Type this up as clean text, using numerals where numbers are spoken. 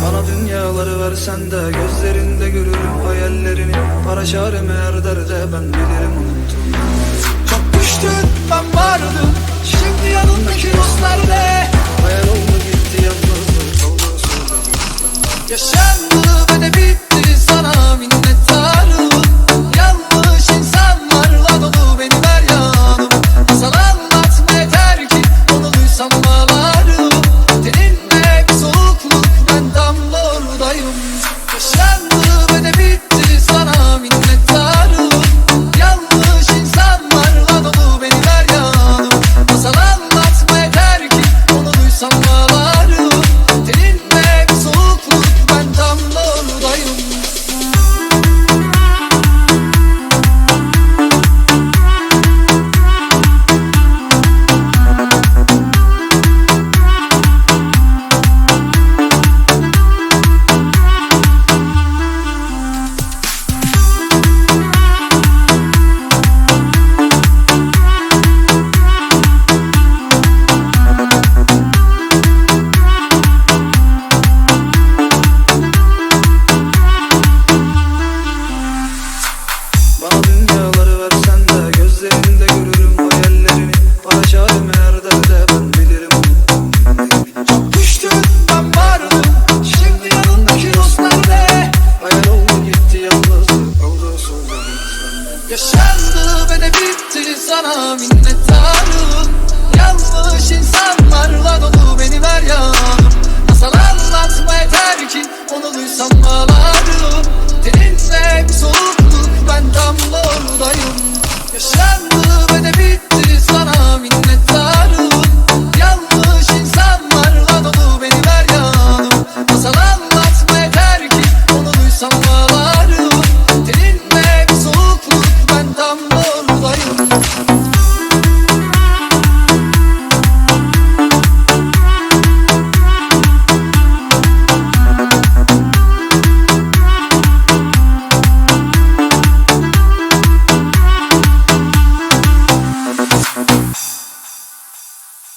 Bana dünyaları versen de gözlerinde görürüm hayallerini. Para çarem eğer derde ben bilirim unuttum. Çok düştün ben vardım, şimdi yanındaki dostlar ne? Hayal oldu gitti yalnızlık oldu sonra. Yaşandı